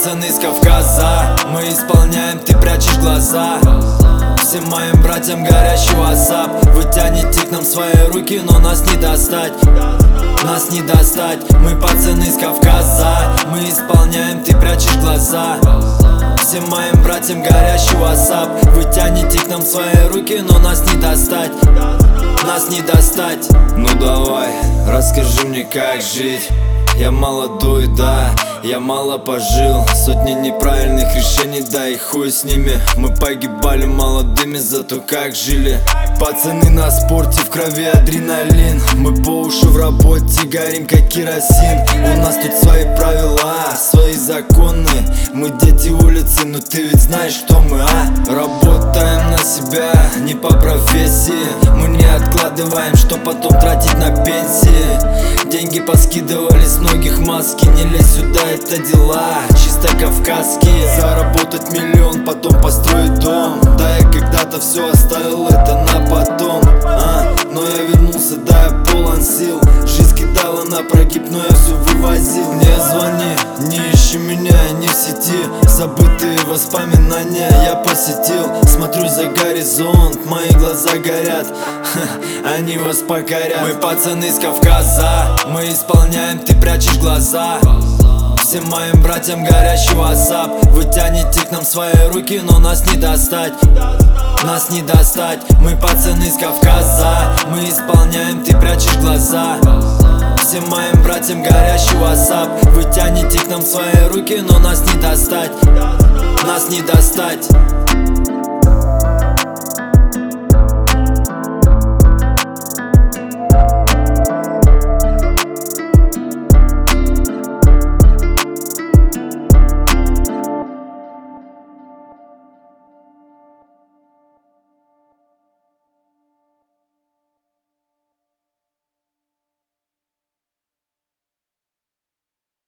пацаны с Кавказа. Мы исполняем, ты прячешь глаза. Всем моим братьям горящий WhatsApp. Вы тянете к нам свои руки, но нас не достать. Нас не достать. Мы пацаны с Кавказа. Мы исполняем, ты прячешь глаза. Всем моим братьям горящий WhatsApp. Вы тянете к нам свои руки, но нас не достать. Нас не достать. Ну давай, расскажи мне, как жить. Я молодой, да, я мало пожил. Сотни неправильных решений, да и хуй с ними. Мы погибали молодыми, зато как жили. Пацаны на спорте, в крови адреналин. Мы по уши в работе, горим как керосин. У нас тут свои правила, свои законы. Мы дети улицы, но ты ведь знаешь, кто мы, а? Работаем на себя, не по профессии. Мы не откладываем, что потом тратить на пенсии. Деньги поскидывали с многих маски. Не лезь сюда, это дела чисто кавказские. Заработать миллион, потом построить дом. Да, я когда-то все оставил это на потом, но я вернулся, да, я полон сил. Жизнь кидала на прогиб, но я все вывозил. Не звони, не ищи меня, не в сети. Забытые воспоминания я посетил. Смотрю за горизонт, мои глаза горят, они вас покорят. Мы пацаны с Кавказа. Мы исполняем, ты прячешь глаза. Всем моим братьям горящий WhatsApp. Вы тянете к нам свои руки, но нас не достать. Нас не достать. Мы пацаны с Кавказа. Мы исполняем, ты прячешь глаза. Всем моим братьям горящий WhatsApp. Вы тянете к нам свои руки, но нас не достать. Нас не достать.